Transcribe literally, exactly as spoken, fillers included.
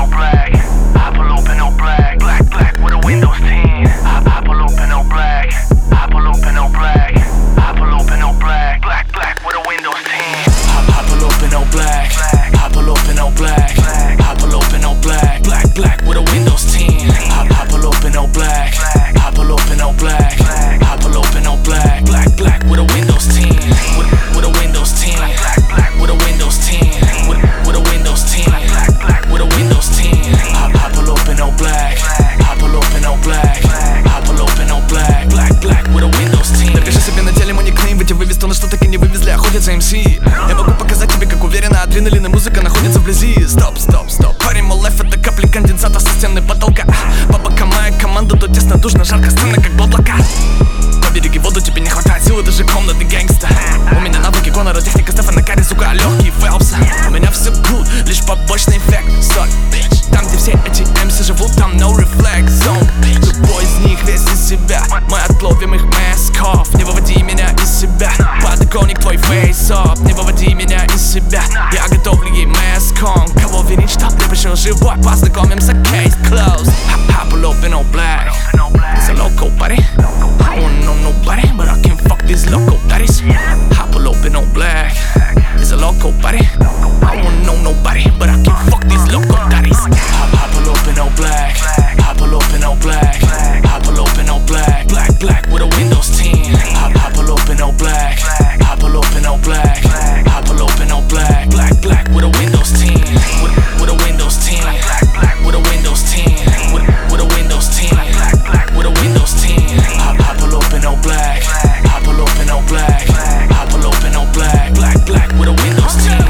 all black. I pull up in all black. Black, black with a Windows ten. I, I pull up in all black. I pull up in all black. I pull up in all black. Black, black with a Windows ten. I, I pull up in all black. I pull up in all black. I pull up in all black. Black, black with a Windows ten. I, I pull up in all black. I pull up in all black. I pull up in all black. Black, black with a Windows ten. With, with a Windows ten. Black, black with a Windows ten. With, with a Windows ten. Black, black with a Windows ten. I, I pull up in all black. I pull up in all black. I pull up in all black. Black, black with a Windows ten. Напиши себе на теле мой никнейм, ведь я вывез то, на что так и не вывезли, охотятся эм си. Я могу показать тебе, как уверенно адреналин и музыка находятся вблизи. Стоп, стоп, стоп. Парень, мой лайф — это капли конденсата со стены потолка. По бокам моя команда, то тесно, душно, жарко, сцена как облака. Побереги воду, тебе не хватает силы, даже комнатный гэнгста. У меня навыки Конора, техника Стефана Карри, сука, легкий Фелпса. У меня все good, лишь побочный эффект. Стой, bitch. Там, где все эти эм си живут, там no reflex zone. Любой из них весь из себя. Мы отловим их масков. Не выводи меня из себя. Подоконник твой face-up. Не выводи меня из себя. Я готовлю ей маском. Кого верить, что припишил живой, познакомимся, case closed. I pull up in all black. It's a local party. I don't know nobody, but I can fuck these local daddies. I pull up in all black. It's a local party. I don't know nobody, but I can fuck these local daddies. I, I pull up in all black. I pull up in all black. I pull up in all black. Black, black with a Windows ten. I, I pull up in all black. I pull up in all black. I pull up in all black. Black, black with a Windows ten. With, with a Windows ten. With a Windows ten. With, with a Windows ten. With a Windows ten. I, I pull up in all black. I pull up in all black. I pull up in all black. Black, black with a Windows ten.